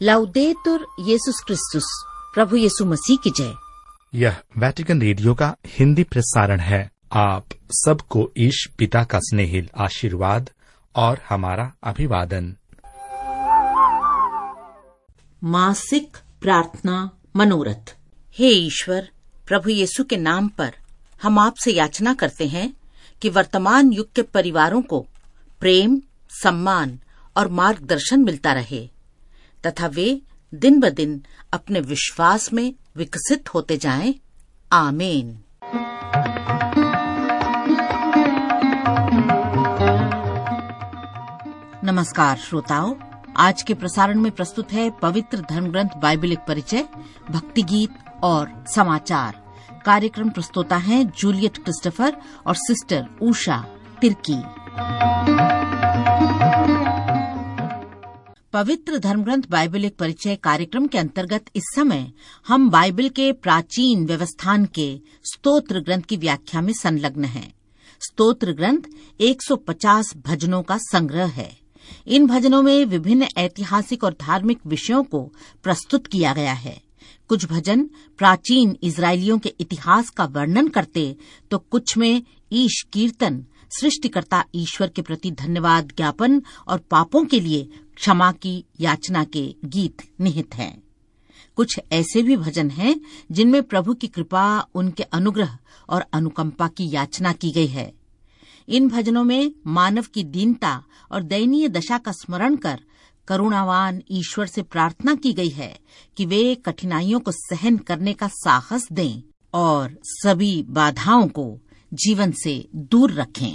लाउदेतुर येसुस क्रिस्तुस, प्रभु यीशु मसीह की जय। यह वेटिकन रेडियो का हिंदी प्रसारण है। आप सबको ईश पिता का स्नेहिल आशीर्वाद और हमारा अभिवादन। मासिक प्रार्थना मनोरथ। हे ईश्वर, प्रभु यीशु के नाम पर हम आपसे याचना करते हैं कि वर्तमान युग के परिवारों को प्रेम, सम्मान और मार्गदर्शन मिलता रहे तथा वे दिन ब दिन अपने विश्वास में विकसित होते जाएं। आमीन। नमस्कार श्रोताओं, आज के प्रसारण में प्रस्तुत है पवित्र धर्मग्रंथ बाइबल एक परिचय, भक्ति गीत और समाचार। कार्यक्रम प्रस्तोता हैं जूलियट क्रिस्टोफर और सिस्टर उषा तिर्की। पवित्र धर्मग्रंथ बाइबल एक परिचय कार्यक्रम के अंतर्गत इस समय हम बाइबल के प्राचीन व्यवस्थान के स्तोत्र ग्रंथ की व्याख्या में संलग्न हैं। स्तोत्र ग्रंथ 150 भजनों का संग्रह है। इन भजनों में विभिन्न ऐतिहासिक और धार्मिक विषयों को प्रस्तुत किया गया है। कुछ भजन प्राचीन इजरायलियों के इतिहास का वर्णन करते तो कुछ में ईश कीर्तन, सृष्टिकर्ता ईश्वर के प्रति धन्यवाद ज्ञापन और पापों के लिए क्षमा की याचना के गीत निहित हैं। कुछ ऐसे भी भजन हैं जिनमें प्रभु की कृपा, उनके अनुग्रह और अनुकंपा की याचना की गई है। इन भजनों में मानव की दीनता और दयनीय दशा का स्मरण कर करुणावान ईश्वर से प्रार्थना की गई है कि वे कठिनाइयों को सहन करने का साहस दें और सभी बाधाओं को जीवन से दूर रखें।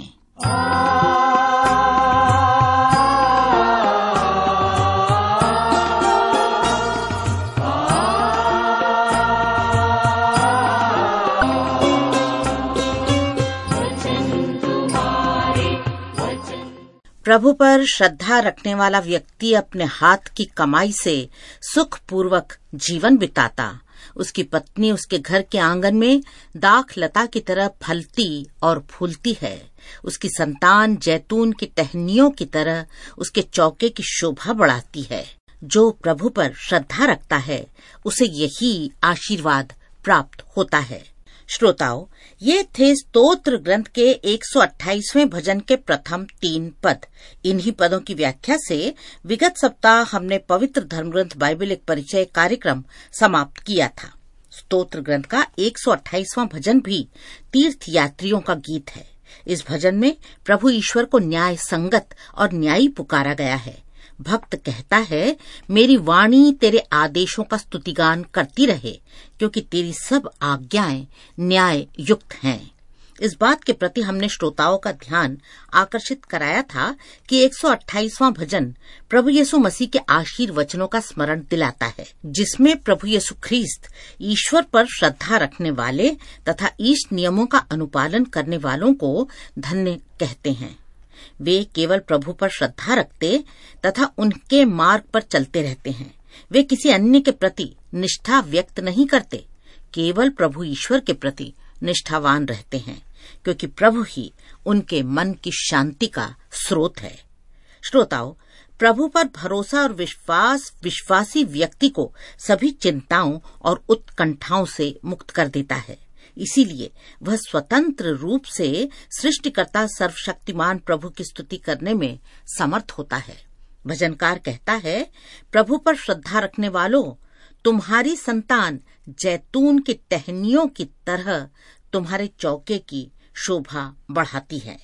प्रभु पर श्रद्धा रखने वाला व्यक्ति अपने हाथ की कमाई से सुखपूर्वक जीवन बिताता। उसकी पत्नी उसके घर के आंगन में दाख लता की तरह फलती और फूलती है। उसकी संतान जैतून की टहनियों की तरह उसके चौके की शोभा बढ़ाती है। जो प्रभु पर श्रद्धा रखता है उसे यही आशीर्वाद प्राप्त होता है। श्रोताओं, ये थे स्तोत्र ग्रंथ के 128वें भजन के प्रथम 3 पद। इन्हीं पदों की व्याख्या से विगत सप्ताह हमने पवित्र धर्मग्रंथ बाइबल एक परिचय कार्यक्रम समाप्त किया था। स्तोत्र ग्रंथ का 128वां भजन भी तीर्थ यात्रियों का गीत है। इस भजन में प्रभु ईश्वर को न्याय संगत और न्यायी पुकारा गया है। भक्त कहता है, मेरी वाणी तेरे आदेशों का स्तुतिगान करती रहे, क्योंकि तेरी सब आज्ञाएं न्याय युक्त हैं। इस बात के प्रति हमने श्रोताओं का ध्यान आकर्षित कराया था कि 128वां भजन प्रभु यीशु मसीह के आशीर्वचनों का स्मरण दिलाता है, जिसमें प्रभु यीशु ख्रीस्त ईश्वर पर श्रद्धा रखने वाले तथा ईश नियमों का अनुपालन करने वालों को धन्य कहते हैं। वे केवल प्रभु पर श्रद्धा रखते तथा उनके मार्ग पर चलते रहते हैं। वे किसी अन्य के प्रति निष्ठा व्यक्त नहीं करते, केवल प्रभु ईश्वर के प्रति निष्ठावान रहते हैं, क्योंकि प्रभु ही उनके मन की शांति का स्रोत है। श्रोताओं, प्रभु पर भरोसा और विश्वास विश्वासी व्यक्ति को सभी चिंताओं और उत्कंठाओं से मुक्त कर देता है। इसीलिए वह स्वतंत्र रूप से सृष्टिकर्ता सर्वशक्तिमान प्रभु की स्तुति करने में समर्थ होता है। भजनकार कहता है, प्रभु पर श्रद्धा रखने वालों, तुम्हारी संतान जैतून की टहनियों की तरह तुम्हारे चौके की शोभा बढ़ाती है।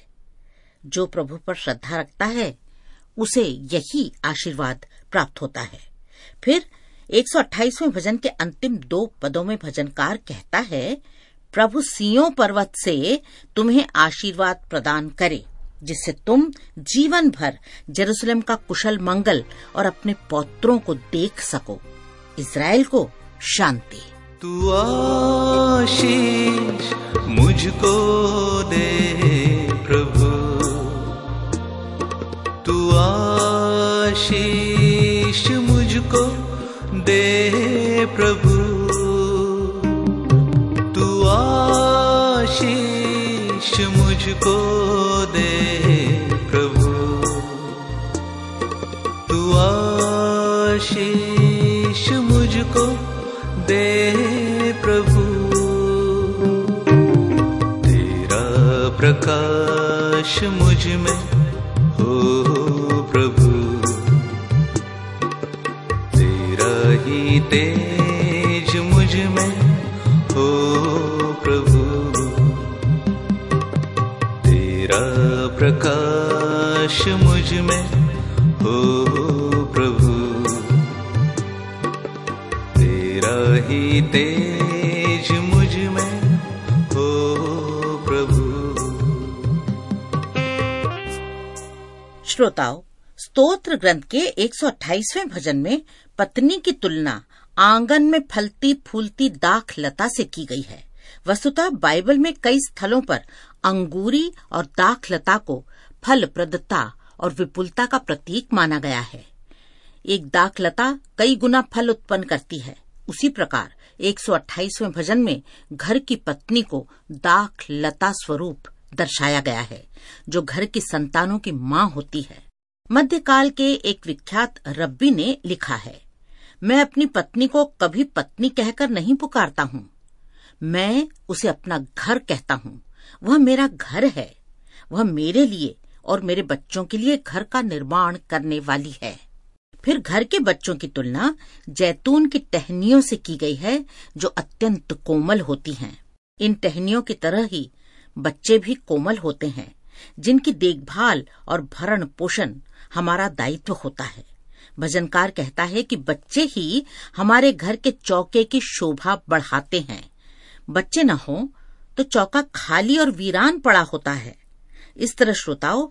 जो प्रभु पर श्रद्धा रखता है उसे यही आशीर्वाद प्राप्त होता है। फिर 128वें भजन के अंतिम 2 पदों में भजनकार कहता है, प्रभु सिय्योन पर्वत से तुम्हें आशीर्वाद प्रदान करे, जिससे तुम जीवन भर जेरूशलेम का कुशल मंगल और अपने पौत्रों को देख सको। इज़राइल को शांति। तू आशीष मुझको दे प्रभु, तू आशीष मुझको दे प्रभु, तू आशीष मुझको दे प्रभु, तू आशीष प्रकाश मुझ में हो प्रभु, तेरा ही तेज मुझ में हो प्रभु, तेरा प्रकाश मुझ में हो प्रभु, तेरा ही तेज मुझ में हो प्रभु। श्रोताओ, स्तोत्र ग्रंथ के 128वें भजन में पत्नी की तुलना आंगन में फलती फूलती दाख लता से की गई है। वस्तुतः बाइबल में कई स्थलों पर अंगूरी और दाख लता को फलप्रदता और विपुलता का प्रतीक माना गया है। एक दाख लता कई गुना फल उत्पन्न करती है। उसी प्रकार 128वें भजन में घर की पत्नी को दाख लता स्वरूप दर्शाया गया है, जो घर की संतानों की माँ होती है। मध्यकाल के एक विख्यात रब्बी ने लिखा है, मैं अपनी पत्नी को कभी पत्नी कहकर नहीं पुकारता हूँ, मैं उसे अपना घर कहता हूँ। वह मेरा घर है, वह मेरे लिए और मेरे बच्चों के लिए घर का निर्माण करने वाली है। फिर घर के बच्चों की तुलना जैतून की टहनियों से की गई है, जो अत्यंत कोमल होती हैं। इन टहनियों की तरह ही बच्चे भी कोमल होते हैं, जिनकी देखभाल और भरण पोषण हमारा दायित्व होता है। भजनकार कहता है कि बच्चे ही हमारे घर के चौके की शोभा बढ़ाते हैं। बच्चे न हो तो चौका खाली और वीरान पड़ा होता है। इस तरह श्रोताओं,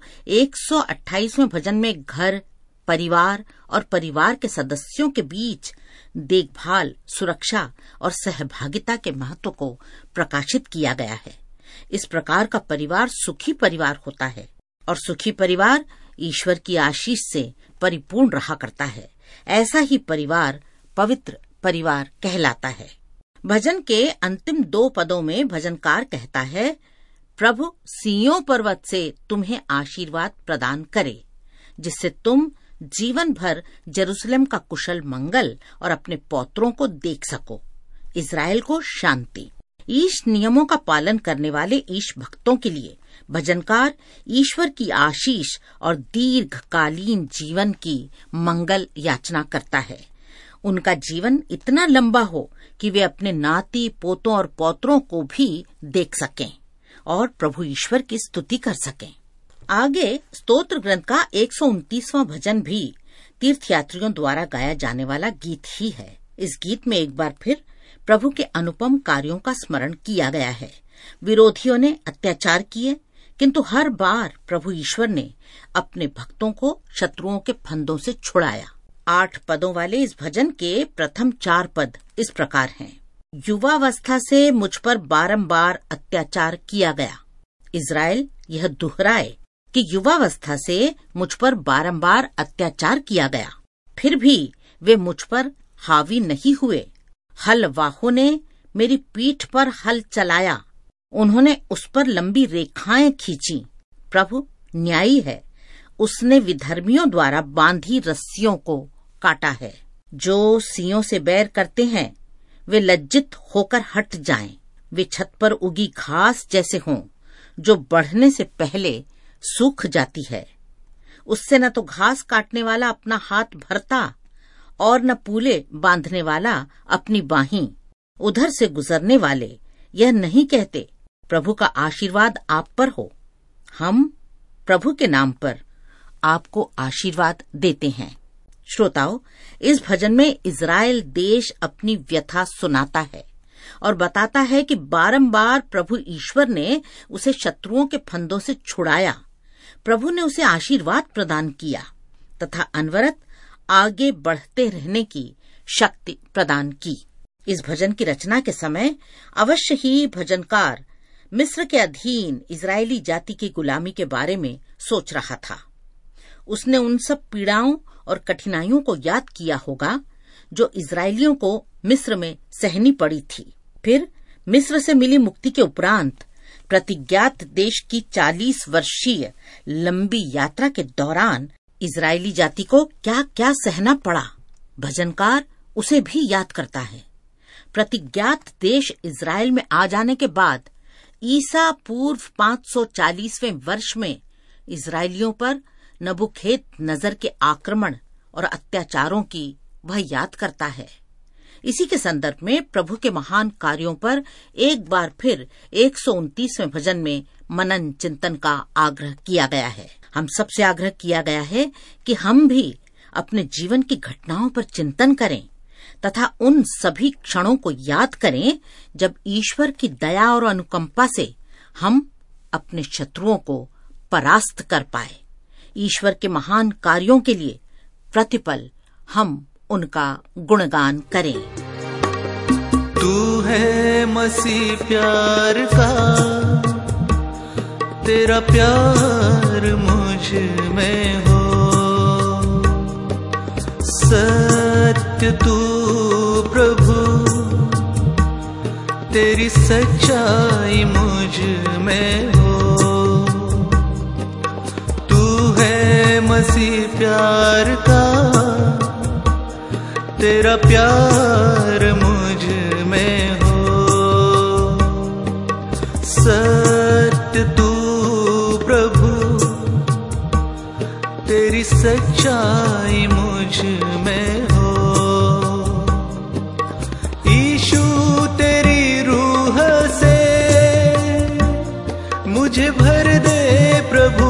128वें भजन में घर, परिवार और परिवार के सदस्यों के बीच देखभाल, सुरक्षा और सहभागिता के महत्व को प्रकाशित किया गया है। इस प्रकार का परिवार सुखी परिवार होता है और सुखी परिवार ईश्वर की आशीष से परिपूर्ण रहा करता है। ऐसा ही परिवार पवित्र परिवार कहलाता है। भजन के अंतिम 2 पदों में भजनकार कहता है, प्रभु सिय्योन पर्वत से तुम्हें आशीर्वाद प्रदान करे, जिससे तुम जीवन भर जेरूसलम का कुशल मंगल और अपने पौत्रों को देख सको। इज़राइल को शांति। ईश नियमों का पालन करने वाले ईश भक्तों के लिए भजनकार ईश्वर की आशीष और दीर्घकालीन जीवन की मंगल याचना करता है। उनका जीवन इतना लंबा हो कि वे अपने नाती पोतों और पौत्रों को भी देख सकें और प्रभु ईश्वर की स्तुति कर सकें। आगे स्तोत्र ग्रंथ का 129वां भजन भी तीर्थयात्रियों द्वारा गाया जाने वाला गीत ही है। इस गीत में एक बार फिर प्रभु के अनुपम कार्यों का स्मरण किया गया है। विरोधियों ने अत्याचार किए, किंतु हर बार प्रभु ईश्वर ने अपने भक्तों को शत्रुओं के फंदों से छुड़ाया। 8 पदों वाले इस भजन के प्रथम 4 पद इस प्रकार हैं। युवावस्था से मुझ पर बारंबार अत्याचार किया गया। इज़राइल यह दोहराए कि युवावस्था से मुझ पर बारंबार अत्याचार किया गया, फिर भी वे मुझ पर हावी नहीं हुए। हलवाहों ने मेरी पीठ पर हल चलाया, उन्होंने उस पर लंबी रेखाएं खींची। प्रभु न्यायी है, उसने विधर्मियों द्वारा बांधी रस्सियों को काटा है। जो सियों से बैर करते हैं वे लज्जित होकर हट जाएं। वे छत पर उगी घास जैसे हों, जो बढ़ने से पहले सूख जाती है। उससे न तो घास काटने वाला अपना हाथ भरता और न पूले बांधने वाला अपनी बाहीं। उधर से गुजरने वाले यह नहीं कहते, प्रभु का आशीर्वाद आप पर हो। हम प्रभु के नाम पर आपको आशीर्वाद देते हैं। श्रोताओं, इस भजन में इज़राइल देश अपनी व्यथा सुनाता है और बताता है कि बारंबार प्रभु ईश्वर ने उसे शत्रुओं के फंदों से छुड़ाया। प्रभु ने उसे आशीर्वाद प्रदान किया तथा अनवरत आगे बढ़ते रहने की शक्ति प्रदान की। इस भजन की रचना के समय अवश्य ही भजनकार मिस्र के अधीन इजरायली जाति की गुलामी के बारे में सोच रहा था। उसने उन सब पीड़ाओं और कठिनाइयों को याद किया होगा जो इजरायलियों को मिस्र में सहनी पड़ी थी। फिर मिस्र से मिली मुक्ति के उपरांत प्रतिज्ञात देश की 40 वर्षीय लंबी यात्रा के दौरान इजरायली जाति को क्या क्या सहना पड़ा, भजनकार उसे भी याद करता है। प्रतिज्ञात देश इजराइल में आ जाने के बाद ईसा पूर्व 540वें वर्ष में इजरायलियों पर नबूखदनेस्सर के आक्रमण और अत्याचारों की वह याद करता है। इसी के संदर्भ में प्रभु के महान कार्यों पर एक बार फिर 129वें भजन में मनन चिंतन का आग्रह किया गया है। हम सबसे आग्रह किया गया है कि हम भी अपने जीवन की घटनाओं पर चिंतन करें तथा उन सभी क्षणों को याद करें जब ईश्वर की दया और अनुकंपा से हम अपने शत्रुओं को परास्त कर पाए। ईश्वर के महान कार्यों के लिए प्रतिपल हम उनका गुणगान करें। तू है मसीह प्यार का, तेरा प्यार मुझ में हो, सत्य तू प्रभु, तेरी सच्चाई मुझ में हो। तू है मसीह प्यार का, तेरा प्यार मुझ में हो, सत्य तू प्रभु, तेरी सच्चाई मुझ में हो। यीशु तेरी रूह से मुझे भर दे प्रभु,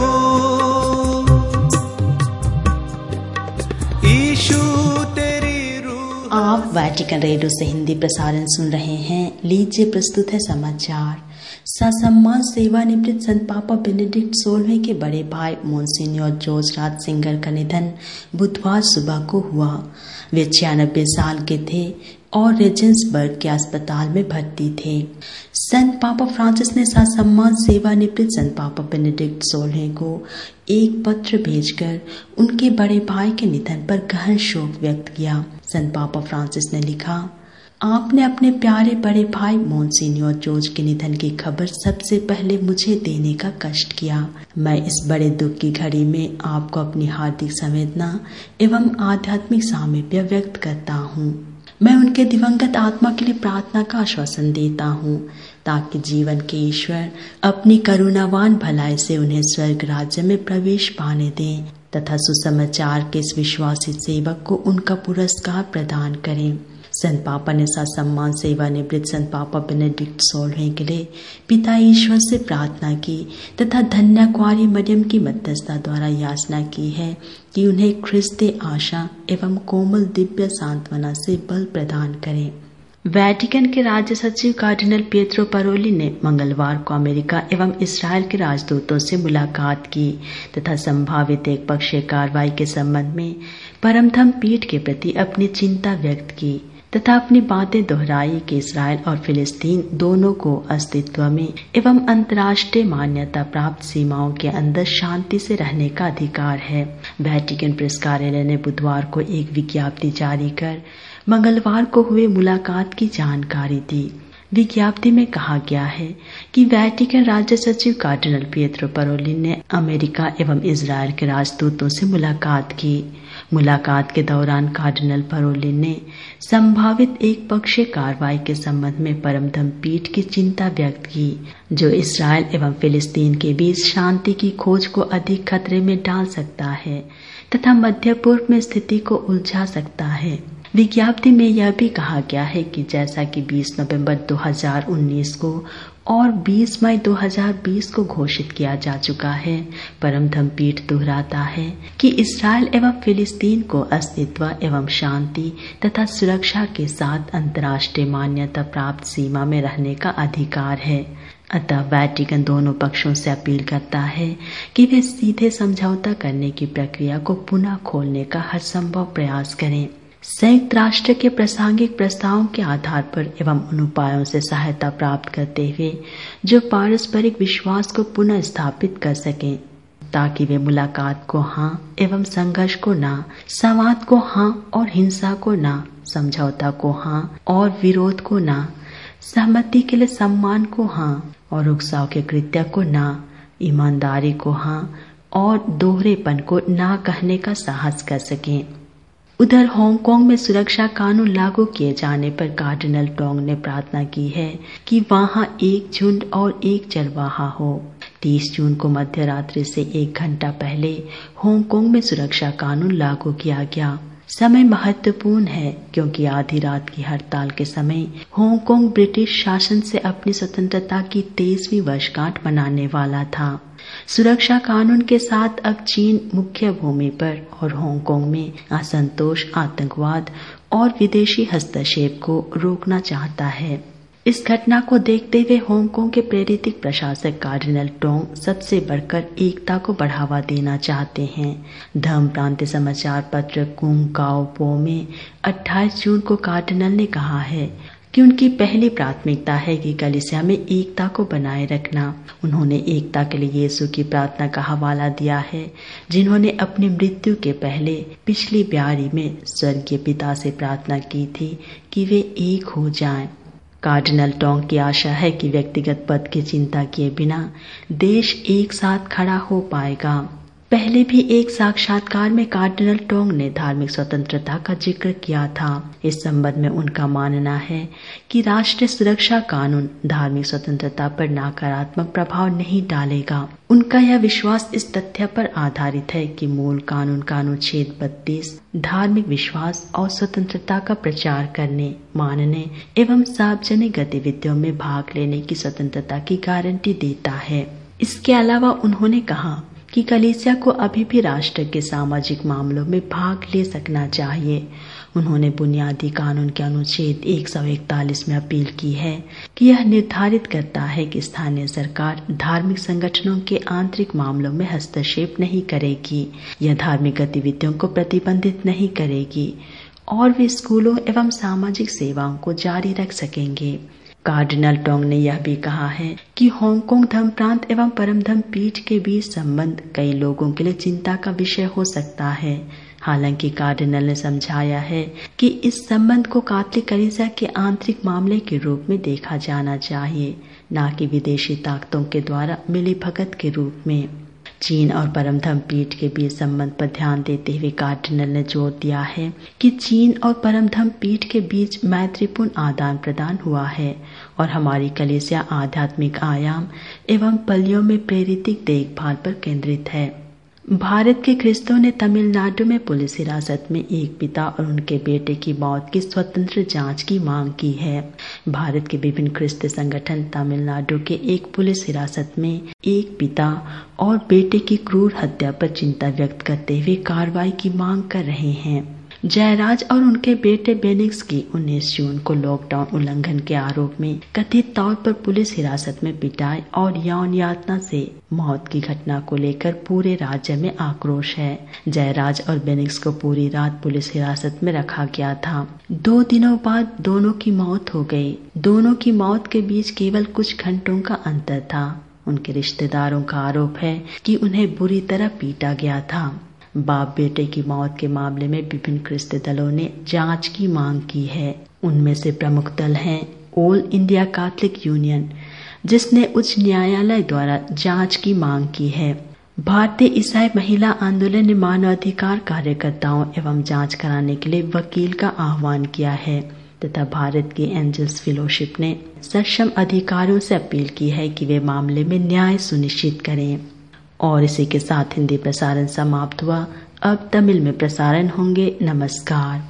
आप वैटिकन रेडियो से हिंदी प्रसारण सुन रहे हैं। लीजिए प्रस्तुत है समाचार। ससम्मान सेवानिवृत्त संत पापा बेनेडिक्ट 16वें के बड़े भाई मोन्सिन्योर जॉर्ज राज सिंगर का निधन बुधवार सुबह को हुआ। वे 96 साल के थे और रेजेंसबर्ग के अस्पताल में भर्ती थे। संत पापा फ्रांसिस ने ससम्मान सेवानिवृत्त संत पापा बेनेडिक्ट 16वें को एक पत्र भेजकर उनके बड़े भाई के निधन पर गहन शोक व्यक्त किया। संत पापा फ्रांसिस ने लिखा, आपने अपने प्यारे बड़े भाई मोन्सिन्योर जॉर्ज के निधन की खबर सबसे पहले मुझे देने का कष्ट किया। मैं इस बड़े दुख की घड़ी में आपको अपनी हार्दिक संवेदना एवं आध्यात्मिक सामीप्य व्यक्त करता हूँ। मैं उनके दिवंगत आत्मा के लिए प्रार्थना का आश्वासन देता हूँ ताकि जीवन के ईश्वर अपनी करुणावान भलाई से उन्हें स्वर्ग राज्य में प्रवेश पाने दें तथा सुसमाचार के इस विश्वासी सेवक को उनका पुरस्कार प्रदान करें। संत पापा ने ससम्मान सेवानिवृत्त संत पापा बेनेडिक्ट 16वें के लिए पिता ईश्वर से प्रार्थना की तथा धन्य कुंवारी मरियम की मध्यस्थता द्वारा याचना की है कि उन्हें ख्रिस्त आशा एवं कोमल दिव्य सांत्वना से बल प्रदान करें। वेटिकन के राज्य सचिव कार्डिनल पिएट्रो पारोली ने मंगलवार को अमेरिका एवं इसराइल के राजदूतों से मुलाकात की तथा संभावित एक पक्षीय कार्रवाई के संबंध में परमधम पीठ के प्रति अपनी चिंता व्यक्त की तथा अपनी बातें दोहराई कि इसराइल और फिलिस्तीन दोनों को अस्तित्व में एवं अंतर्राष्ट्रीय मान्यता प्राप्त सीमाओं के अंदर शांति से रहने का अधिकार है। वेटिकन प्रेस कार्यालय ने बुधवार को एक विज्ञप्ति जारी कर मंगलवार को हुए मुलाकात की जानकारी दी। विज्ञप्ति में कहा गया है कि वेटिकन राज्य सचिव कार्डिनल पिएट्रो पारोली ने अमेरिका एवं इजराइल के राजदूतों से मुलाकात की। मुलाकात के दौरान कार्डिनल पारोली ने संभावित एक पक्षीय कार्रवाई के संबंध में परमधम पीठ की चिंता व्यक्त की जो इसराइल एवं फिलिस्तीन के बीच शांति की खोज को अधिक खतरे में डाल सकता है तथा मध्य पूर्व में स्थिति को उलझा सकता है। विज्ञप्ति में यह भी कहा गया है कि जैसा कि 20 नवंबर 2019 को और 20 मई 2020 को घोषित किया जा चुका है, परमधम पीठ दोहराता है कि इसराइल एवं फिलिस्तीन को अस्तित्व एवं शांति तथा सुरक्षा के साथ अंतर्राष्ट्रीय मान्यता प्राप्त सीमा में रहने का अधिकार है। अतः वेटिकन दोनों पक्षों से अपील करता है कि वे सीधे समझौता करने की प्रक्रिया को पुनः खोलने का हर संभव प्रयास करें। संयुक्त राष्ट्र के प्रासंगिक प्रस्तावों के आधार पर एवं उन उपायों से सहायता प्राप्त करते हुए जो पारस्परिक विश्वास को पुनः स्थापित कर सकें ताकि वे मुलाकात को हाँ एवं संघर्ष को ना, संवाद को हाँ और हिंसा को ना, समझौता को हाँ और विरोध को ना, सहमति के लिए सम्मान को हाँ और उकसाव के कृत्य को ना, ईमानदारी को हाँ और दोहरेपन को ना कहने का साहस कर सकें। उधर हांगकांग में सुरक्षा कानून लागू किए जाने पर कार्डिनल टोंग ने प्रार्थना की है कि वहां एक झुंड और एक चरवाहा हो। 30 जून को मध्य रात्रि से 1 घंटा पहले हांगकांग में सुरक्षा कानून लागू किया गया। समय महत्वपूर्ण है क्योंकि आधी रात की हड़ताल के समय हांगकांग ब्रिटिश शासन से अपनी स्वतंत्रता की 23वीं वर्षगांठ मनाने वाला था। सुरक्षा कानून के साथ अब चीन मुख्य भूमि पर और हांगकांग में असंतोष, आतंकवाद और विदेशी हस्तक्षेप को रोकना चाहता है। इस घटना को देखते हुए हांगकांग के प्रेरित प्रशासक कार्डिनल टोंग सबसे बढ़कर एकता को बढ़ावा देना चाहते हैं। धर्म प्रांतीय समाचार पत्र कुंग काओ पो में 28 जून को कार्डिनल ने कहा है कि उनकी पहली प्राथमिकता है कि कलीसिया में एकता को बनाए रखना। उन्होंने एकता के लिए यीशु की प्रार्थना का हवाला दिया है, जिन्होंने अपनी मृत्यु के पहले पिछली ब्यारी में स्वर्गीय पिता से प्रार्थना की थी कि वे एक हो जाएं। कार्डिनल टोंग की आशा है कि व्यक्तिगत पद की चिंता किए बिना देश एक साथ खड़ा हो पाएगा। पहले भी एक साक्षात्कार में कार्डिनल टोंग ने धार्मिक स्वतंत्रता का जिक्र किया था। इस संबंध में उनका मानना है कि राष्ट्रीय सुरक्षा कानून धार्मिक स्वतंत्रता पर नकारात्मक प्रभाव नहीं डालेगा। उनका यह विश्वास इस तथ्य पर आधारित है कि मूल कानून का अनुच्छेद 32 धार्मिक विश्वास और स्वतंत्रता का प्रचार करने, मानने एवं सार्वजनिक गतिविधियों में भाग लेने की स्वतंत्रता की गारंटी देता है। इसके अलावा उन्होंने कहा कि कलीसिया को अभी भी राष्ट्र के सामाजिक मामलों में भाग ले सकना चाहिए। उन्होंने बुनियादी कानून के अनुच्छेद 141 में अपील की है कि यह निर्धारित करता है कि स्थानीय सरकार धार्मिक संगठनों के आंतरिक मामलों में हस्तक्षेप नहीं करेगी, यह धार्मिक गतिविधियों को प्रतिबंधित नहीं करेगी और वे स्कूलों एवं सामाजिक सेवाओं को जारी रख सकेंगे। कार्डिनल टोंग ने यह भी कहा है कि हांगकांग धर्म प्रांत एवं परम धर्म पीठ के बीच संबंध कई लोगों के लिए चिंता का विषय हो सकता है। हालांकि कार्डिनल ने समझाया है कि इस संबंध को कैथोलिक कलीसिया के आंतरिक मामले के रूप में देखा जाना चाहिए, न कि विदेशी ताकतों के द्वारा मिलीभगत के रूप में। चीन और परम धर्म पीठ के बीच संबंध पर ध्यान देते हुए कार्डिनल ने जोर दिया है कि चीन और परम धर्म पीठ के बीच मैत्रीपूर्ण आदान प्रदान हुआ है और हमारी कलीसिया आध्यात्मिक आयाम एवं पलियों में प्रेरित देखभाल पर केंद्रित है। भारत के ख्रिस्तों ने तमिलनाडु में पुलिस हिरासत में एक पिता और उनके बेटे की मौत की स्वतंत्र जांच की मांग की है। भारत के विभिन्न ख्रिस्ती संगठन तमिलनाडु के एक पुलिस हिरासत में एक पिता और बेटे की क्रूर हत्या पर चिंता व्यक्त करते हुए कार्रवाई की मांग कर रहे हैं। जयराज और उनके बेटे बेनिक्स की 19 जून को लॉकडाउन उल्लंघन के आरोप में कथित तौर पर पुलिस हिरासत में पिटाई और यौन यातना से मौत की घटना को लेकर पूरे राज्य में आक्रोश है। जयराज और बेनिक्स को पूरी रात पुलिस हिरासत में रखा गया था। 2 दिनों बाद दोनों की मौत हो गई। दोनों की मौत के बीच केवल कुछ घंटों का अंतर था। उनके रिश्तेदारों का आरोप है कि उन्हें बुरी तरह पीटा गया था। बाप बेटे की मौत के मामले में विभिन्न ख्रिस्ती दलों ने जांच की मांग की है। उनमें से प्रमुख दल हैं ऑल इंडिया कैथोलिक यूनियन, जिसने उच्च न्यायालय द्वारा जांच की मांग की है। भारतीय ईसाई महिला आंदोलन ने मानवाधिकार कार्यकर्ताओं एवं जांच कराने के लिए वकील का आह्वान किया है तथा भारत की एंजल्स फेलोशिप ने सक्षम अधिकारियों से अपील की है कि वे मामले में न्याय सुनिश्चित करें। और इसी के साथ हिंदी प्रसारण समाप्त हुआ। अब तमिल में प्रसारण होंगे। नमस्कार।